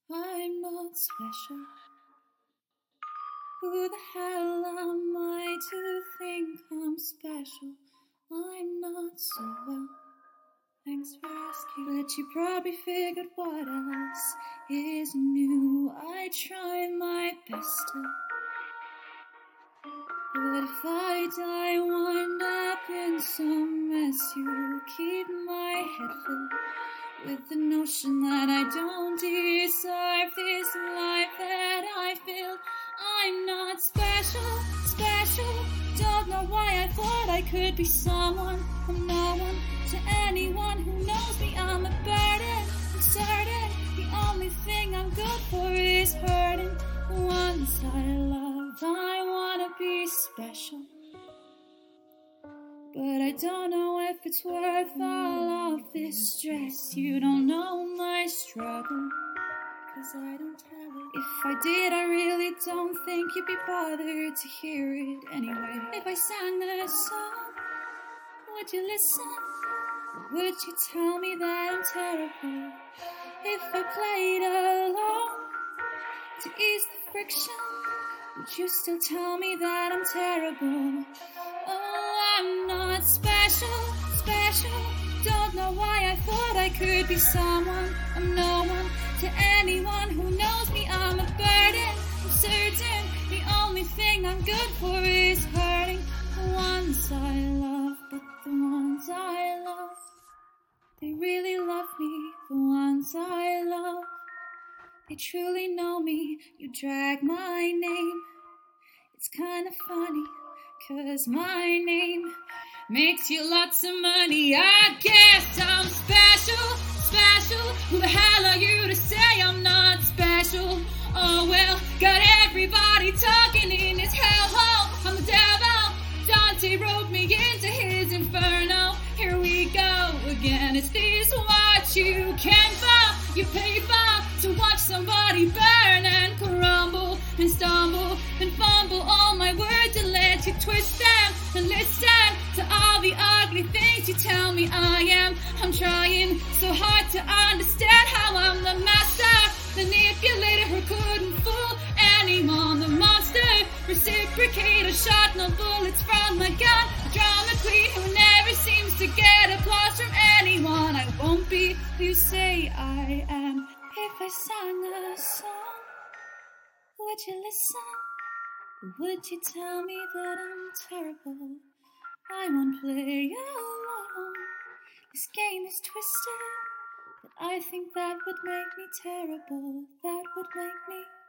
I'm not special. Who the hell am I to think I'm special? I'm not so well. Thanks for asking. But you probably figured what else is new. I try my best to. But if I die, wind up in some mess, you'll keep my head filled with the notion that I don't deserve this life that I feel. I'm not special, special. Don't know why I thought I could be someone. I'm no one to anyone who knows me. I'm a burden, I'm certain. The only thing I'm good for is hurting the ones I love. I wanna be special, but I don't know if it's worth all of this stress. You don't know my struggle, 'cause I don't tell it. If I did, I really don't think you'd be bothered to hear it anyway. If I sang this song, would you listen? Or would you tell me that I'm terrible? If I played along to ease the friction, would you still tell me that I'm terrible? Oh, I'm not special, special. Don't know why I thought I could be someone. I'm no one to anyone who knows me. I'm a burden, I'm certain. The only thing I'm good for is hurting the ones I love. But the ones I love, they really love me. The ones I love, they truly know me. You drag my name. It's kind of funny, 'cause my name makes you lots of money. I guess I'm special, special. Who the hell are you to say I'm not special? Oh well, got everybody talking in his hellhole. I'm the devil. Dante wrote me into his inferno. Here we go again. Is this what you came for? You pay for to watch somebody burn and crumble and stumble and fumble all my words and let you twist them and listen to all the ugly things you tell me I am. I'm trying so hard to understand how I'm the master, manipulator who couldn't fool anyone. The monster, reciprocator, shot no bullets from my gun. Drama queen who never seems to get applause from anyone. I won't be who you say I am. If I sang a song, would you listen? Or would you tell me that I'm terrible? I won't play along. This game is twisted, but I think that would make me terrible. That would make me